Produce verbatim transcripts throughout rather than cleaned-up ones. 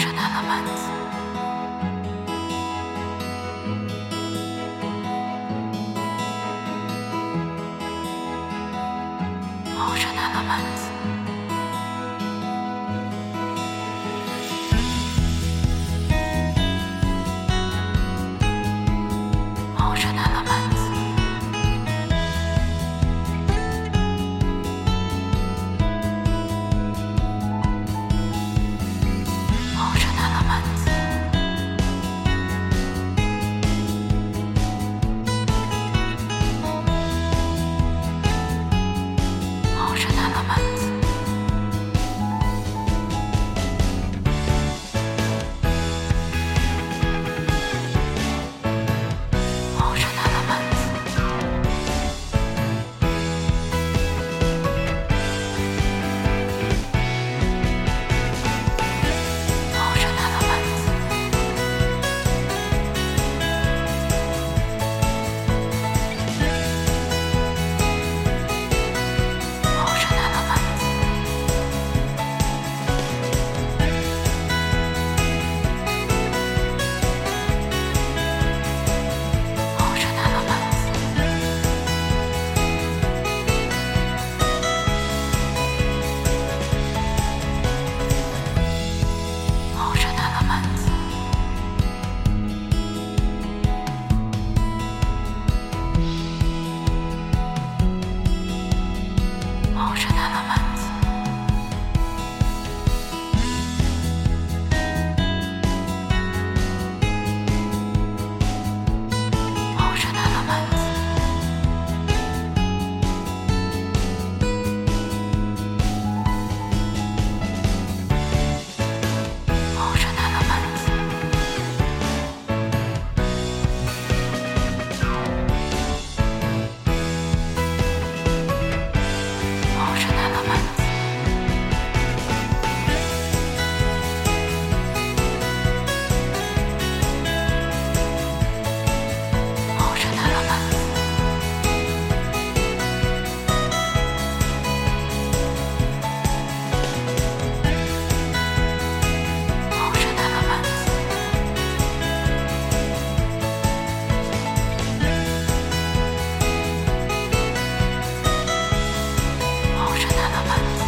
Elements. Ocean Elements. Ocean Elements. Ocean Elements. Ocean Elements. Ocean Elements. Ocean Elements. Ocean Elements. Ocean Elements. Ocean Elements. Ocean Elements. Ocean Elements. Ocean Elements. Ocean Elements. Ocean Elements. Ocean Elements. Ocean Elements.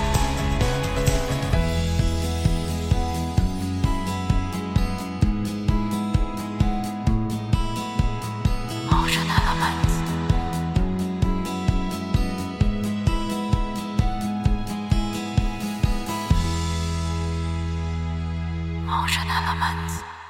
Ocean Elements. Ocean Elements.